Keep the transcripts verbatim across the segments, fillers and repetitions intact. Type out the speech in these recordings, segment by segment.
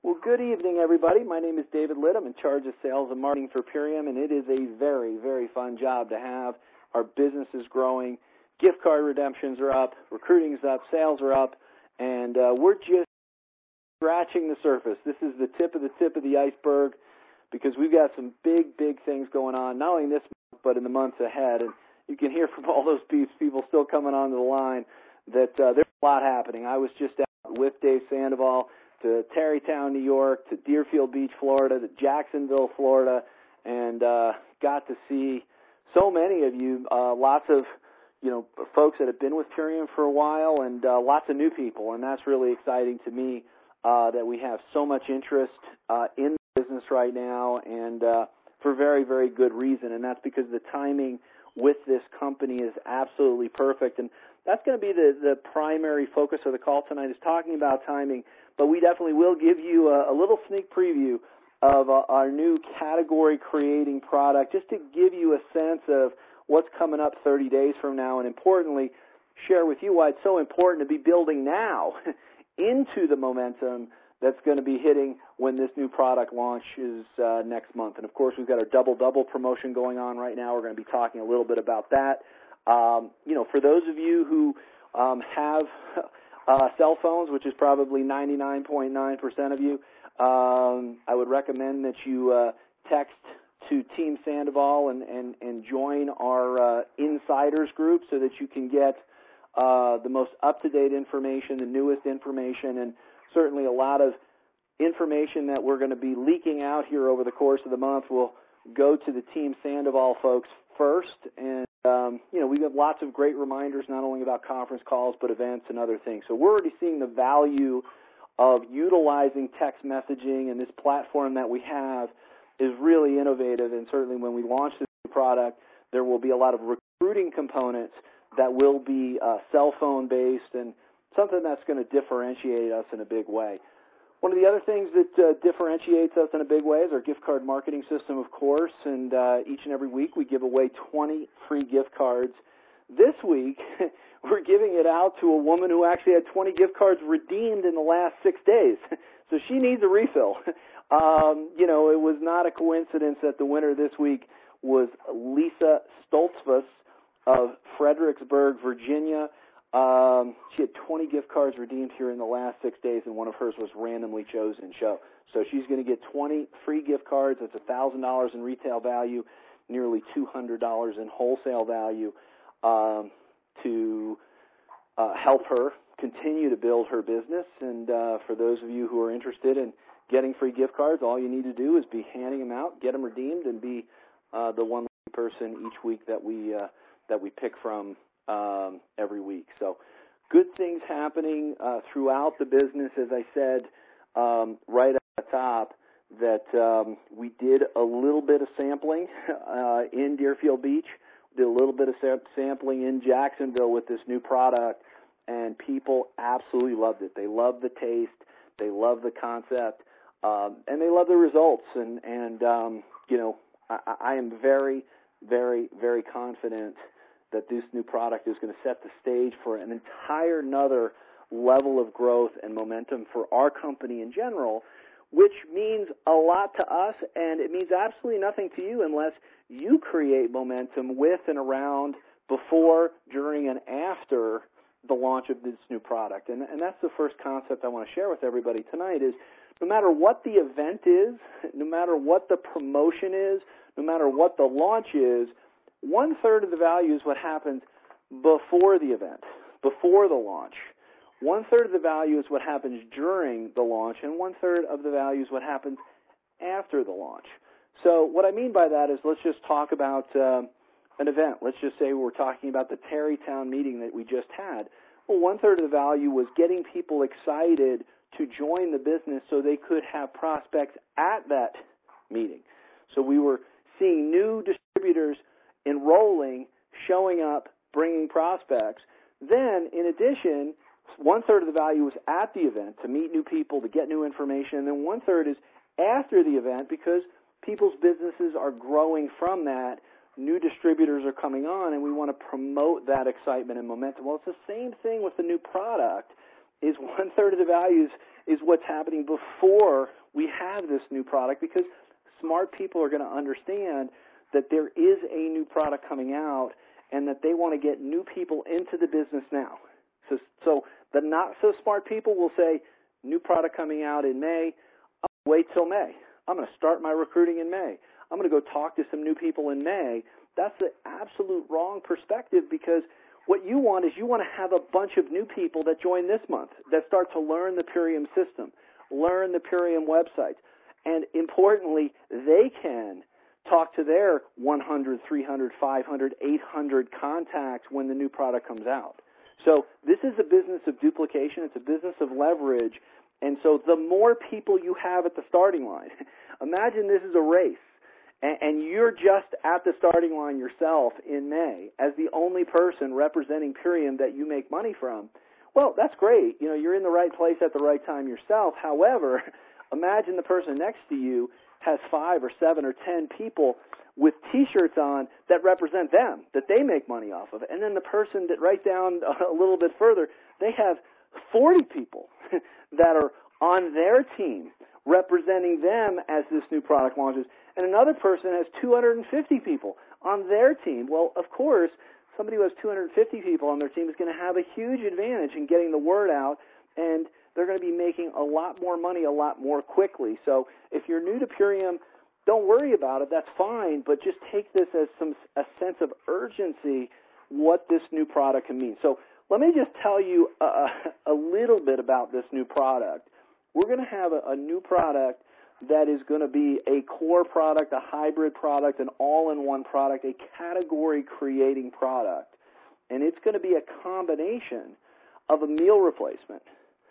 Well, good evening, everybody. My name is David Litt. I'm in charge of sales and marketing for Purium, and it is a very, very fun job to have. Our business is growing. Gift card redemptions are up. Recruiting is up. Sales are up. And uh, we're just scratching the surface. This is the tip of the tip of the iceberg because we've got some big, big things going on, not only in this month, but in the months ahead. And you can hear from all those people still coming onto the line that uh, there's a lot happening. I was just out with Dave Sandoval to Tarrytown, New York, to Deerfield Beach, Florida, to Jacksonville, Florida, and uh, got to see so many of you, uh, lots of, you know, folks that have been with Purium for a while and uh, lots of new people, and that's really exciting to me uh, that we have so much interest uh, in the business right now, and uh, for very, very good reason, and that's because the timing with this company is absolutely perfect, and that's going to be the, the primary focus of the call tonight is talking about timing. But we definitely will give you a, a little sneak preview of uh, our new category-creating product, just to give you a sense of what's coming up thirty days from now, and importantly, share with you why it's so important to be building now into the momentum that's going to be hitting when this new product launches uh, next month. And, of course, we've got our double-double promotion going on right now. We're going to be talking a little bit about that. Um, you know, for those of you who um, have Uh, cell phones, which is probably ninety-nine point nine percent of you, um, I would recommend that you uh, text to Team Sandoval and, and, and join our uh, insiders group so that you can get uh, the most up-to-date information, the newest information, and certainly a lot of information that we're going to be leaking out here over the course of the month will go to the Team Sandoval folks first. And Um, you know, we've got lots of great reminders, not only about conference calls, but events and other things. So we're already seeing the value of utilizing text messaging, and this platform that we have is really innovative. And certainly when we launch this new product, there will be a lot of recruiting components that will be uh, cell phone based and something that's going to differentiate us in a big way. One of the other things that uh, differentiates us in a big way is our gift card marketing system, of course, and uh, each and every week we give away twenty free gift cards. This week, we're giving it out to a woman who actually had twenty gift cards redeemed in the last six days, so she needs a refill. Um, you know, it was not a coincidence that the winner this week was Lisa Stoltzfus of Fredericksburg, Virginia. Um, she had twenty gift cards redeemed here in the last six days, and one of hers was randomly chosen. So, so she's going to get twenty free gift cards. That's one thousand dollars in retail value, nearly two hundred dollars in wholesale value um, to uh, help her continue to build her business. And uh, for those of you who are interested in getting free gift cards, all you need to do is be handing them out, get them redeemed, and be uh, the one person each week that we uh, that we pick from Um, every week. So good things happening uh, throughout the business. As I said um, right at the top, that um, we did a little bit of sampling uh, in Deerfield Beach, did a little bit of sam- sampling in Jacksonville with this new product, and people absolutely loved it. They loved the taste, they loved the concept, um, and they love the results. And, and um, you know, I, I am very, very, very confident that this new product is going to set the stage for an entire another level of growth and momentum for our company in general, which means a lot to us, and it means absolutely nothing to you unless you create momentum with and around, before, during, and after the launch of this new product. And, and that's the first concept I want to share with everybody tonight is no matter what the event is, no matter what the promotion is, no matter what the launch is, one-third of the value is what happens before the event, before the launch. One-third of the value is what happens during the launch, and one-third of the value is what happens after the launch. So what I mean by that is let's just talk about uh, an event. Let's just say we're talking about the Tarrytown meeting that we just had. Well, one-third of the value was getting people excited to join the business so they could have prospects at that meeting. So we were seeing new distributors enrolling, showing up, bringing prospects. Then, in addition, one-third of the value was at the event to meet new people, to get new information, and then one-third is after the event because people's businesses are growing from that. New distributors are coming on, and we want to promote that excitement and momentum. Well, it's the same thing with the new product. is one-third of the value is, is what's happening before we have this new product, because smart people are going to understand that there is a new product coming out and that they want to get new people into the business now. So, so the not-so-smart people will say, new product coming out in May, I'll wait till May. I'm going to start my recruiting in May. I'm going to go talk to some new people in May. That's the absolute wrong perspective, because what you want is you want to have a bunch of new people that join this month, that start to learn the Purium system, learn the Purium website, and importantly, they can talk to their one hundred, three hundred, five hundred, eight hundred contacts when the new product comes out. So this is a business of duplication. It's a business of leverage. And so the more people you have at the starting line, imagine this is a race, and, and you're just at the starting line yourself in May as the only person representing Purium that you make money from. Well, that's great. You know, you're in the right place at the right time yourself. However, imagine the person next to you has five or seven or ten people with T-shirts on that represent them, that they make money off of. And then the person that right down a little bit further, they have forty people that are on their team representing them as this new product launches. And another person has two hundred fifty people on their team. Well, of course, somebody who has two hundred fifty people on their team is going to have a huge advantage in getting the word out, and they're going to be making a lot more money a lot more quickly. So if you're new to Purium, don't worry about it. That's fine, but just take this as some a sense of urgency, what this new product can mean. So let me just tell you a, a little bit about this new product. We're going to have a, a new product that is going to be a core product, a hybrid product, an all-in-one product, a category-creating product. And it's going to be a combination of a meal replacement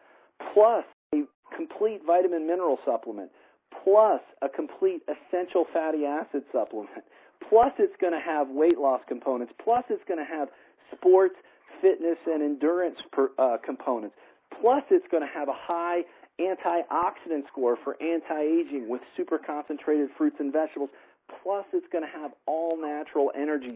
plus a complete vitamin mineral supplement, plus a complete essential fatty acid supplement, plus it's going to have weight loss components, plus it's going to have sports, fitness, and endurance per, uh, components, plus it's going to have a high antioxidant score for anti-aging with super concentrated fruits and vegetables, plus it's going to have all natural energy,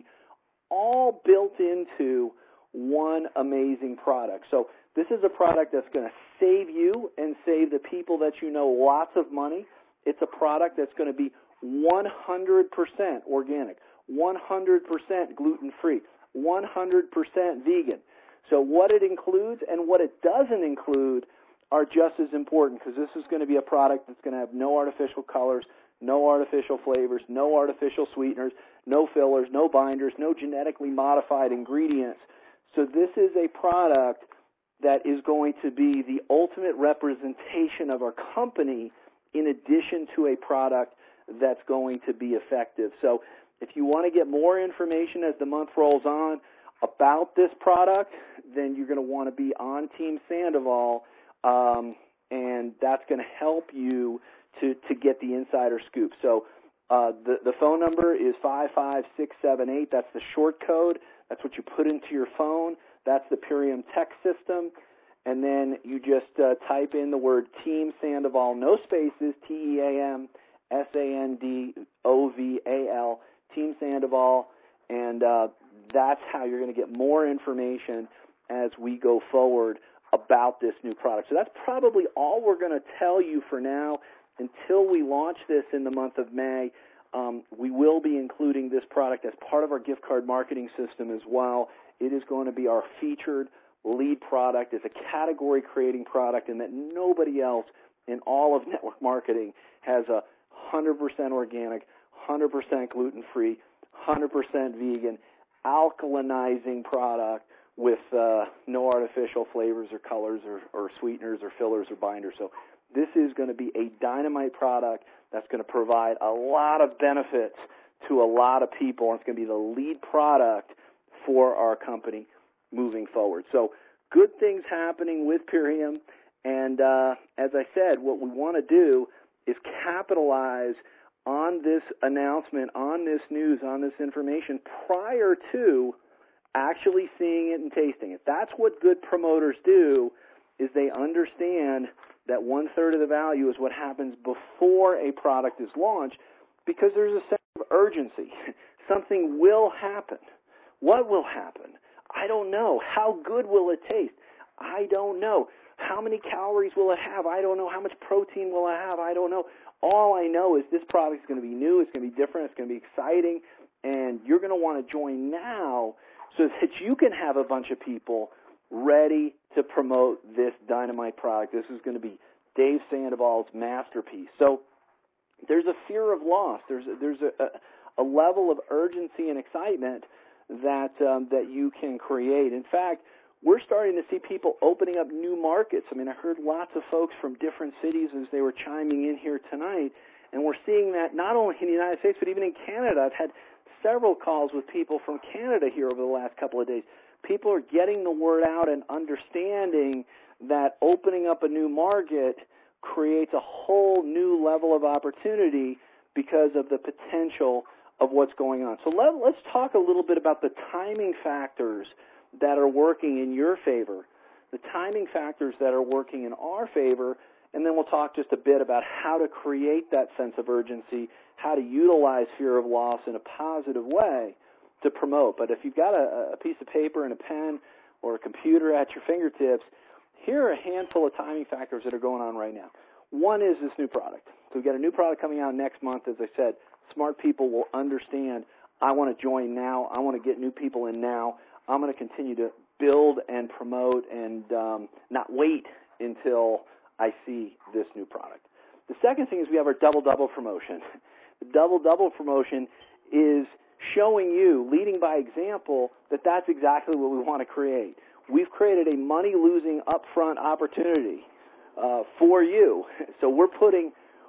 all built into one amazing product. So this is a product that's going to save you and save the people that you know lots of money. It's a product that's going to be one hundred percent organic, one hundred percent gluten-free, one hundred percent vegan. So what it includes and what it doesn't include are just as important, because this is going to be a product that's going to have no artificial colors, no artificial flavors, no artificial sweeteners, no fillers, no binders, no genetically modified ingredients. So this is a product that is going to be the ultimate representation of our company, in addition to a product that's going to be effective. So if you want to get more information as the month rolls on about this product, then you're going to want to be on Team Sandoval, um, and that's going to help you to, to get the insider scoop. So uh, the, the phone number is five five six seven eight. That's the short code. That's what you put into your phone. That's the Purium Tech System. And then you just uh, type in the word Team Sandoval, no spaces, T E A M S A N D O V A L, Team Sandoval, and uh, that's how you're going to get more information as we go forward about this new product. So that's probably all we're going to tell you for now until we launch this in the month of May. Um, we will be including this product as part of our gift card marketing system as well. It is going to be our featured lead product. It's a category-creating product, and that nobody else in all of network marketing has a one hundred percent organic, one hundred percent gluten-free, one hundred percent vegan, alkalinizing product with uh, no artificial flavors or colors or, or sweeteners or fillers or binders. So this is going to be a dynamite product that's going to provide a lot of benefits to a lot of people, and it's going to be the lead product for our company moving forward. So good things happening with Purium, and uh, as I said, what we want to do is capitalize on this announcement, on this news, on this information prior to actually seeing it and tasting it. That's what good promoters do, is they understand that one-third of the value is what happens before a product is launched, because there's a sense of urgency. Something will happen. What will happen? I don't know. How good will it taste? I don't know. How many calories will it have? I don't know. How much protein will it have? I don't know. All I know is this product is going to be new. It's going to be different. It's going to be exciting. And you're going to want to join now so that you can have a bunch of people ready to promote this dynamite product. This is going to be Dave Sandoval's masterpiece. So there's a fear of loss. There's a, there's a, a level of urgency and excitement that um, that you can create. In fact, we're starting to see people opening up new markets. I mean, I heard lots of folks from different cities as they were chiming in here tonight, and we're seeing that not only in the United States, but even in Canada. I've had several calls with people from Canada here over the last couple of days. People are getting the word out and understanding that opening up a new market creates a whole new level of opportunity because of the potential of what's going on. So let, let's talk a little bit about the timing factors that are working in your favor, the timing factors that are working in our favor, and then we'll talk just a bit about how to create that sense of urgency, how to utilize fear of loss in a positive way to promote. But if you've got a, a piece of paper and a pen or a computer at your fingertips, here are a handful of timing factors that are going on right now. One is this new product. So we've got a new product coming out next month. As I said, smart people will understand, I want to join now. I want to get new people in now. I'm going to continue to build and promote and um, not wait until I see this new product. The second thing is we have our double-double promotion. The double-double promotion is showing you, leading by example, that that's exactly what we want to create. We've created a money-losing upfront opportunity uh, for you. So we're putting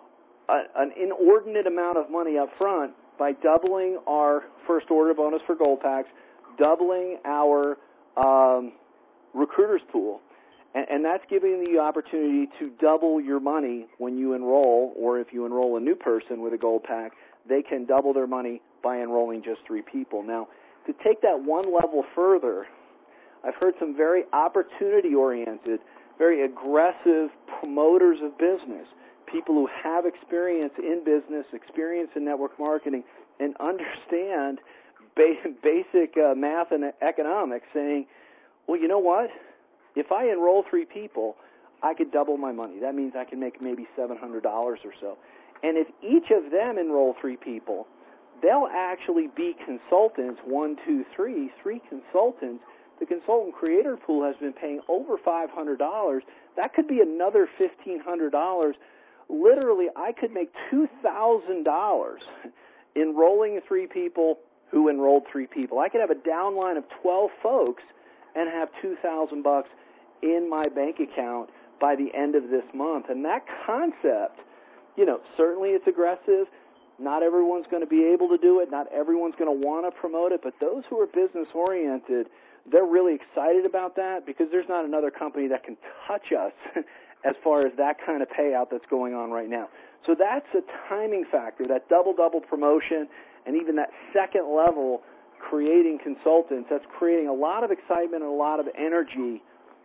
a, an inordinate amount of money up front by doubling our first order bonus for Gold Packs, doubling our um, recruiters pool, and, and that's giving you the opportunity to double your money when you enroll, or if you enroll a new person with a Gold Pack, they can double their money by enrolling just three people. Now, to take that one level further, I've heard some very opportunity-oriented, very aggressive promoters of business, people who have experience in business, experience in network marketing, and understand basic uh, math and economics, saying, well, you know what? If I enroll three people, I could double my money. That means I can make maybe seven hundred dollars or so. And if each of them enroll three people, they'll actually be consultants, one, two, three, three consultants. The consultant creator pool has been paying over five hundred dollars. That could be another fifteen hundred dollars. Literally, I could make two thousand dollars enrolling three people who enrolled three people. I could have a downline of twelve folks and have two thousand bucks in my bank account by the end of this month. And that concept, you know, certainly it's aggressive. Not everyone's going to be able to do it. Not everyone's going to want to promote it. But those who are business-oriented, they're really excited about that because there's not another company that can touch us as far as that kind of payout that's going on right now. So that's a timing factor, that double-double promotion, and even that second level creating consultants, that's creating a lot of excitement and a lot of energy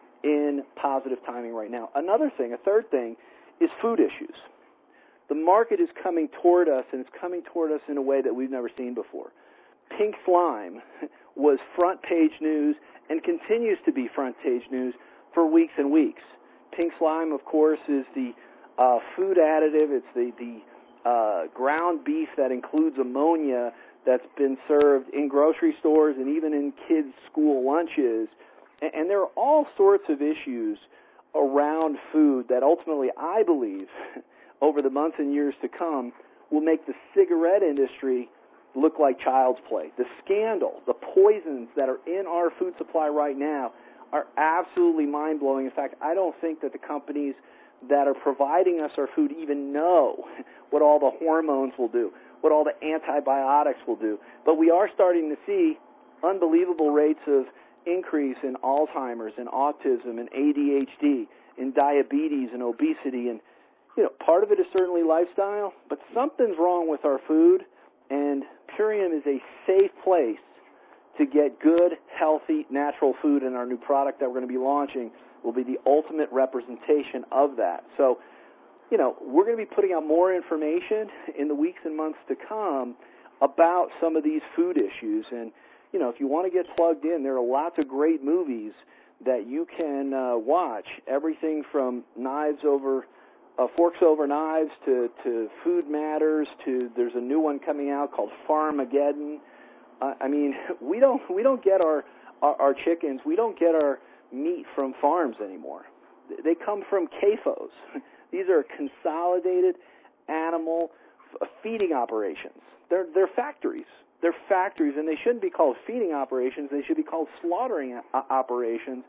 in positive timing right now. Another thing, a third thing, is food issues. The market is coming toward us, and it's coming toward us in a way that we've never seen before. Pink slime was front page news and continues to be front page news for weeks and weeks. Pink slime, of course, is the uh, food additive. It's the, the uh, ground beef that includes ammonia that's been served in grocery stores and even in kids' school lunches. And, and there are all sorts of issues around food that ultimately, I believe, over the months and years to come, will make the cigarette industry look like child's play. The scandal, the poisons that are in our food supply right now are absolutely mind-blowing. In fact, I don't think that the companies that are providing us our food even know what all the hormones will do, what all the antibiotics will do. But we are starting to see unbelievable rates of increase in Alzheimer's and autism and A D H D, in diabetes and obesity. And, you know, part of it is certainly lifestyle, but something's wrong with our food, and Purium is a safe place to get good, healthy, natural food, and our new product that we're going to be launching will be the ultimate representation of that. So, you know, we're going to be putting out more information in the weeks and months to come about some of these food issues. And, you know, if you want to get plugged in, there are lots of great movies that you can uh, watch everything from knives over, uh, forks over knives to, to Food Matters to there's a new one coming out called Farmageddon. Uh, I mean, we don't we don't get our, our our chickens, we don't get our meat from farms anymore. They come from C A F Os. These are consolidated animal f- feeding operations. They're they're factories. They're factories, and they shouldn't be called feeding operations. They should be called slaughtering o- operations.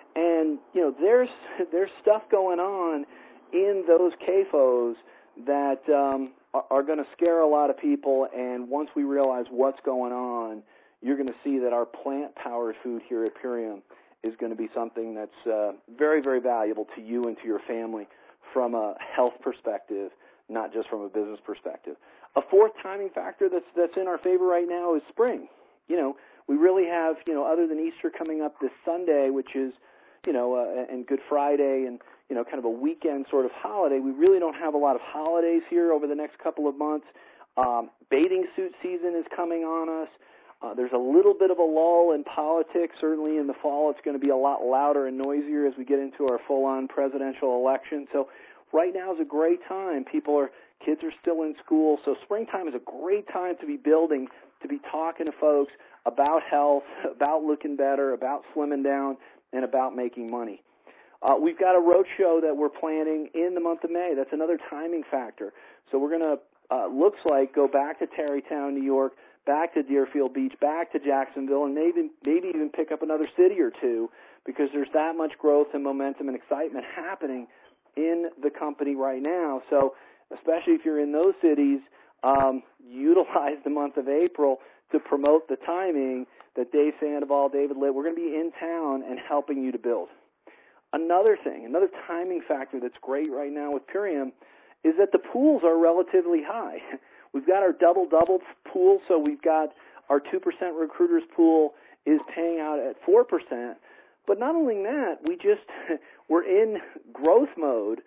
And you know, there's there's stuff going on in those C A F Os that um, are, are going to scare a lot of people. And once we realize what's going on, you're going to see that our plant-powered food here at Purium is going to be something that's uh, very, very valuable to you and to your family from a health perspective, not just from a business perspective. A fourth timing factor that's that's in our favor right now is spring. You know, we really have, you know, other than Easter coming up this Sunday, which is, you know, uh, and Good Friday and, you know, kind of a weekend sort of holiday, we really don't have a lot of holidays here over the next couple of months. Um, bathing suit season is coming on us. Uh, there's a little bit of a lull in politics. Certainly in the fall it's going to be a lot louder and noisier as we get into our full-on presidential election. So right now is a great time. People are, kids are still in school, so springtime is a great time to be building, to be talking to folks about health, about looking better, about slimming down, and about making money. Uh, we've got a road show that we're planning in the month of May. That's another timing factor. So we're going to, uh, looks like, go back to Tarrytown, New York, back to Deerfield Beach, back to Jacksonville, and maybe maybe even pick up another city or two because there's that much growth and momentum and excitement happening in the company right now. So especially if you're in those cities, um, utilize the month of April to promote the timing that Dave Sandoval, David Litt, we're going to be in town and helping you to build. Another thing, another timing factor that's great right now with Purium is that the pools are relatively high. We've got our double-double pool, so we've got our two percent recruiters pool is paying out at four percent. But not only that, we just, we're in growth mode,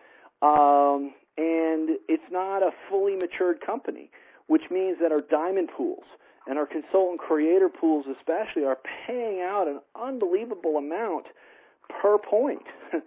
um, and it's not a fully matured company, which means that our diamond pools and our consultant creator pools especially are paying out an unbelievable amount per point.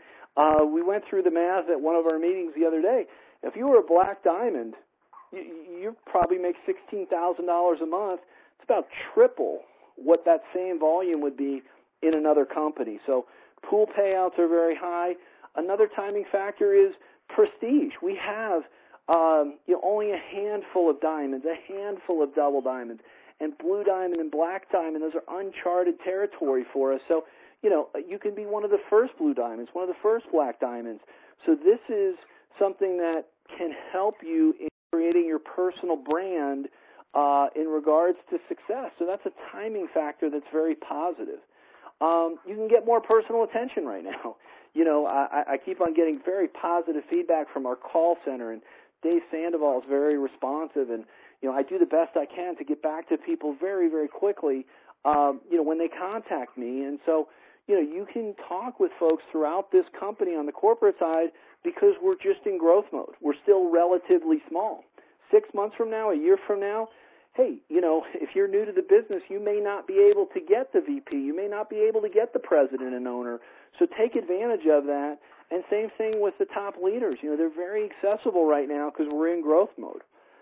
Uh, we went through the math at one of our meetings the other day. If you were a black diamond, you, you probably make sixteen thousand dollars a month. It's about triple what that same volume would be in another company. So pool payouts are very high. Another timing factor is prestige. We have um, you know, only a handful of diamonds, a handful of double diamonds, and blue diamond and black diamond. Those are uncharted territory for us. So, you know, you can be one of the first blue diamonds, one of the first black diamonds. So this is something that can help you in creating your personal brand uh, in regards to success. So that's a timing factor that's very positive. Um, you can get more personal attention right now. You know, I, I keep on getting very positive feedback from our call center, and Dave Sandoval is very responsive, and, you know, I do the best I can to get back to people very, very quickly, um, you know, when they contact me. And so, you know, you can talk with folks throughout this company on the corporate side because we're just in growth mode. We're still relatively small. Six months from now, a year from now, hey, you know, if you're new to the business, you may not be able to get the V P. You may not be able to get the president and owner. So take advantage of that. And same thing with the top leaders. You know, they're very accessible right now because we're in growth mode.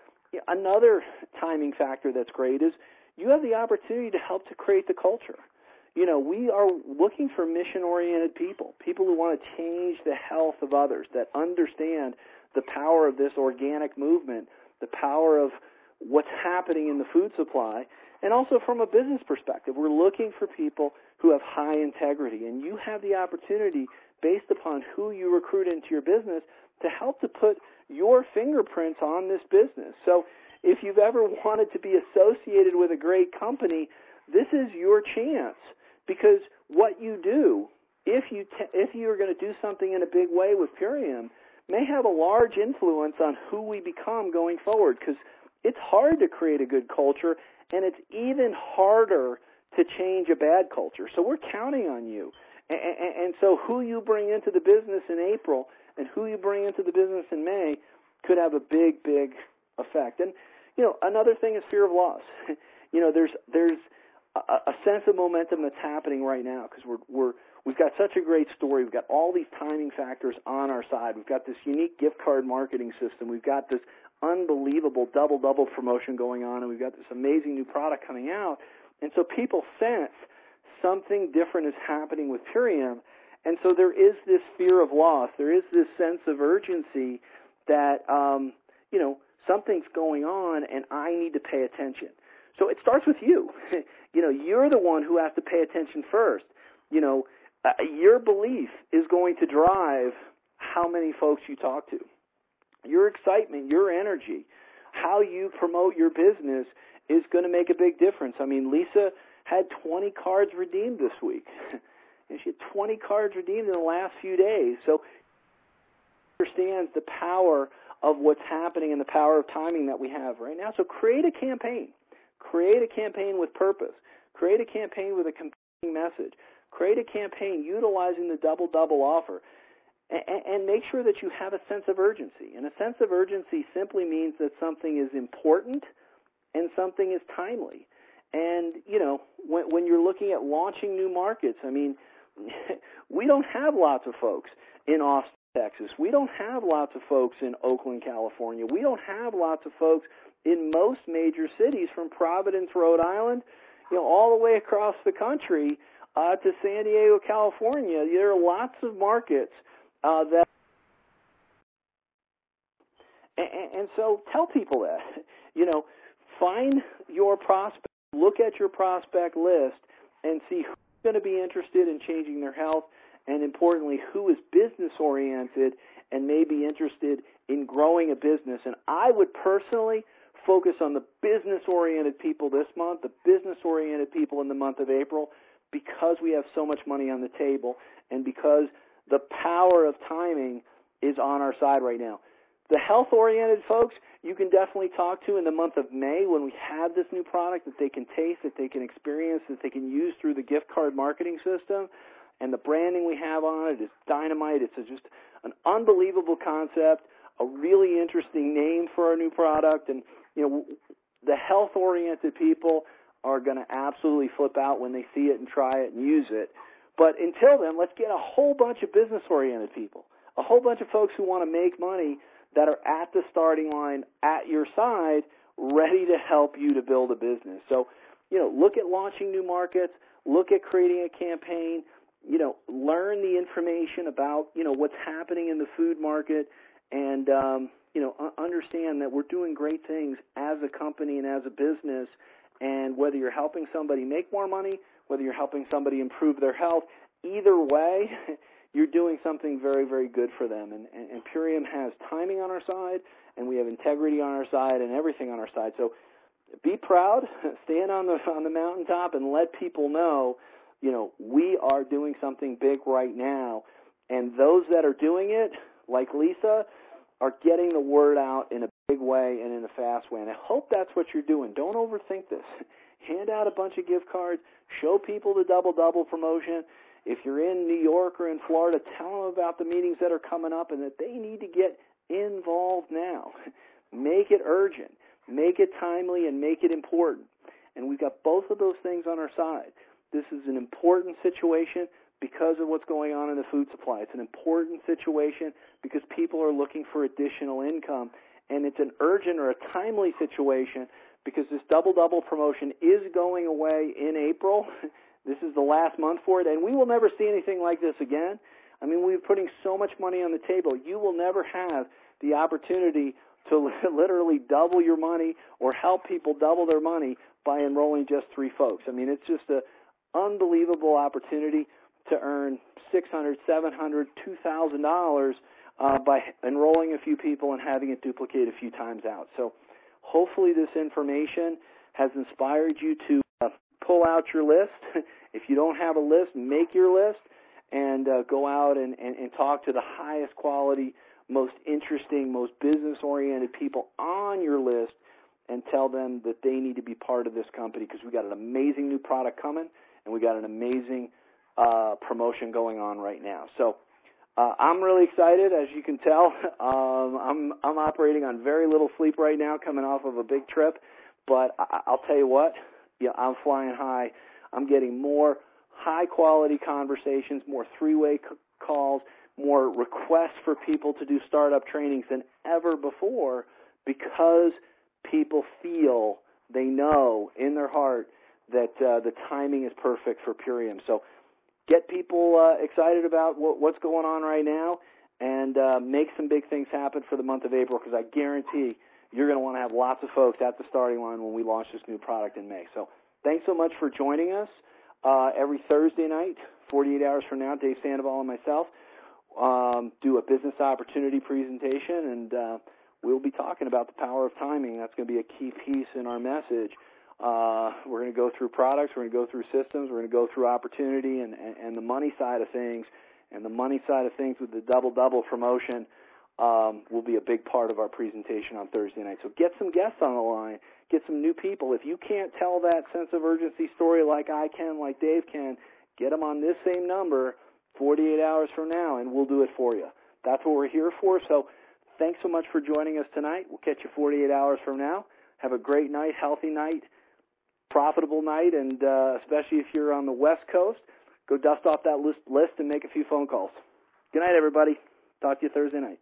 Another timing factor that's great is you have the opportunity to help to create the culture. You know, we are looking for mission-oriented people, people who want to change the health of others, that understand the power of this organic movement, the power of what's happening in the food supply, and also from a business perspective. We're looking for people who have high integrity, and you have the opportunity, based upon who you recruit into your business, to help to put your fingerprints on this business. So if you've ever wanted to be associated with a great company, this is your chance, because what you do, if you t- if you're going to do something in a big way with Purium, may have a large influence on who we become going forward, because it's hard to create a good culture, and it's even harder to change a bad culture. So we're counting on you. And, and, and so who you bring into the business in April and who you bring into the business in May could have a big, big effect. And, you know, another thing is fear of loss. You know, there's there's a, a sense of momentum that's happening right now because we're we're we've got such a great story. We've got all these timing factors on our side. We've got this unique gift card marketing system. We've got this unbelievable double-double promotion going on, and we've got this amazing new product coming out. And so people sense something different is happening with Purium, and so there is this fear of loss. There is this sense of urgency that, um, you know, something's going on, and I need to pay attention. So it starts with you. You know, you're the one who has to pay attention first. You know, uh, your belief is going to drive how many folks you talk to. Your excitement, your energy, how you promote your business is going to make a big difference. I mean, Lisa had twenty cards redeemed this week. And she had twenty cards redeemed in the last few days. So she understands the power of what's happening and the power of timing that we have right now. So create a campaign. Create a campaign with purpose. Create a campaign with a compelling message. Create a campaign utilizing the double-double offer. And make sure that you have a sense of urgency. And a sense of urgency simply means that something is important and something is timely. And, you know, when, when you're looking at launching new markets, I mean, we don't have lots of folks in Austin, Texas. We don't have lots of folks in Oakland, California. We don't have lots of folks in most major cities, from Providence, Rhode Island, you know, all the way across the country uh, to San Diego, California. There are lots of markets Uh, that, and, and so tell people that, you know, find your prospect, look at your prospect list and see who's going to be interested in changing their health, and importantly, who is business oriented and may be interested in growing a business. And I would personally focus on the business oriented people this month, the business oriented people in the month of April, because we have so much money on the table and because the power of timing is on our side right now. The health-oriented folks you can definitely talk to in the month of May when we have this new product that they can taste, that they can experience, that they can use through the gift card marketing system. And the branding we have on it is dynamite. It's a, just an unbelievable concept, a really interesting name for our new product. And, you know, the health-oriented people are going to absolutely flip out when they see it and try it and use it. But until then, let's get a whole bunch of business-oriented people, a whole bunch of folks who want to make money that are at the starting line at your side, ready to help you to build a business. So, you know, look at launching new markets, look at creating a campaign, you know, learn the information about, you know, what's happening in the food market, and, um, you know, understand that we're doing great things as a company and as a business, and whether you're helping somebody make more money, whether you're helping somebody improve their health, either way, you're doing something very, very good for them. And, and, and Purium has timing on our side, and we have integrity on our side, and everything on our side. So be proud, stand on the on the mountaintop, and let people know, you know, we are doing something big right now. And those that are doing it, like Lisa, are getting the word out in a big way and in a fast way. And I hope that's what you're doing. Don't overthink this. Hand out a bunch of gift cards. Show people the double-double promotion. If you're in New York or in Florida, tell them about the meetings that are coming up and that they need to get involved now. Make it urgent. Make it timely, and make it important. And we've got both of those things on our side. This is an important situation because of what's going on in the food supply. It's an important situation because people are looking for additional income. And it's an urgent or a timely situation because this double-double promotion is going away in April. This is the last month for it, and we will never see anything like this again. I mean, we're putting so much money on the table. You will never have the opportunity to literally double your money or help people double their money by enrolling just three folks. I mean, it's just an unbelievable opportunity to earn six hundred dollars, seven hundred dollars, two thousand dollars uh, by enrolling a few people and having it duplicate a few times out. So hopefully this information has inspired you to uh, pull out your list. If you don't have a list, make your list and uh, go out and, and, and talk to the highest quality, most interesting, most business-oriented people on your list and tell them that they need to be part of this company because we got an amazing new product coming and we got an amazing uh, promotion going on right now. So uh, I'm really excited, as you can tell. Um, I'm, I'm operating on very little sleep right now, coming off of a big trip. But I, I'll tell you what, yeah, I'm flying high. I'm getting more high-quality conversations, more three-way c- calls, more requests for people to do startup trainings than ever before because people feel, they know in their heart that uh, the timing is perfect for Purium. So get people uh, excited about what, what's going on right now and uh, make some big things happen for the month of April, because I guarantee you're going to want to have lots of folks at the starting line when we launch this new product in May. So thanks so much for joining us. Uh, every Thursday night, forty-eight hours from now, Dave Sandoval and myself um, do a business opportunity presentation, and uh, we'll be talking about the power of timing. That's going to be a key piece in our message. Uh, we're going to go through products, we're going to go through systems, we're going to go through opportunity and, and, and the money side of things. And the money side of things with the double-double promotion um, will be a big part of our presentation on Thursday night. So get some guests on the line, get some new people. If you can't tell that sense of urgency story like I can, like Dave can, get them on this same number forty-eight hours from now, and we'll do it for you. That's what we're here for. So thanks so much for joining us tonight. We'll catch you forty-eight hours from now. Have a great night, healthy night, profitable night, and uh, especially if you're on the West Coast, go dust off that list, list and make a few phone calls. Good night, everybody. Talk to you Thursday night.